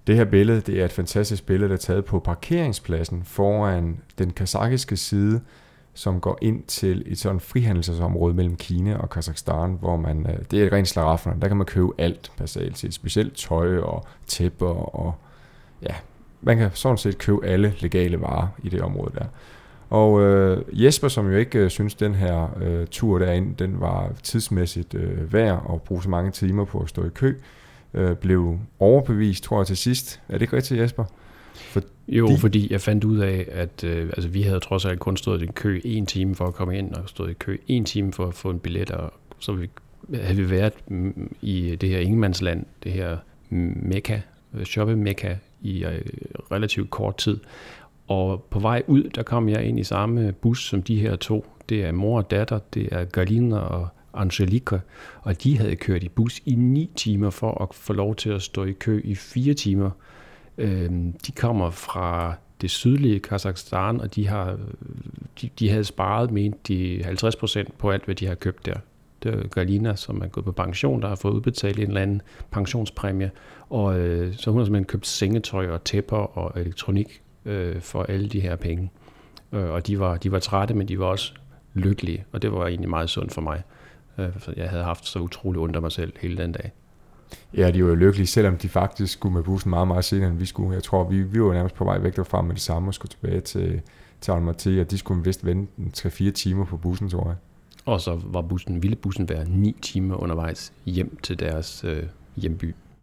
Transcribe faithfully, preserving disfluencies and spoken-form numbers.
Det her billede, det er et fantastisk billede, der er taget på parkeringspladsen foran den kazakiske side, som går ind til et sådan frihandelsområde mellem Kina og Kazakhstan, hvor man, det er et rent slaraffner. Der kan man købe alt basalt set, specielt tøj og tæpper og ja, man kan sådan set købe alle legale varer i det område der. Og øh, Jesper, som jo ikke øh, synes, den her øh, tur derind, den var tidsmæssigt øh, værd at bruge så mange timer på at stå i kø, øh, blev overbevist, tror jeg til sidst. Er det ikke rigtigt, Jesper? Fordi... Jo, fordi jeg fandt ud af, at øh, altså, vi havde trods alt kun stået i kø en time for at komme ind, og stået i kø en time for at få en billet, og så vi, havde vi været i det her ingenmandsland, det her mekka, shoppe-mekka, i øh, relativt kort tid. Og på vej ud, der kom jeg ind i samme bus som de her to. Det er mor og datter, det er Galina og Angelika, og de havde kørt i bus i ni timer for at få lov til at stå i kø i fire timer. De kommer fra det sydlige Kazakhstan, og de, har, de, de havde sparet, mente de, halvtreds procent på alt, hvad de har købt der. Det er Galina, som er gået på pension, der har fået udbetalt en eller anden pensionspræmie, og øh, så hun har simpelthen købt sengetøj og tæpper og elektronik øh, for alle de her penge. Øh, og de var, de var trætte, men de var også lykkelige, og det var egentlig meget sundt for mig. Øh, for jeg havde haft så utroligt ondt af mig selv hele den dag. Ja, de var jo lykkelige, selvom de faktisk skulle med bussen meget, meget senere, end vi skulle. Jeg tror, vi, vi var nærmest på vej væk derfra med det samme og skulle tilbage til, til Almaty, og de skulle vist vente tre fire timer på bussen, tror jeg. Og så var bussen, ville bussen være ni timer undervejs hjem til deres øh, hjemby.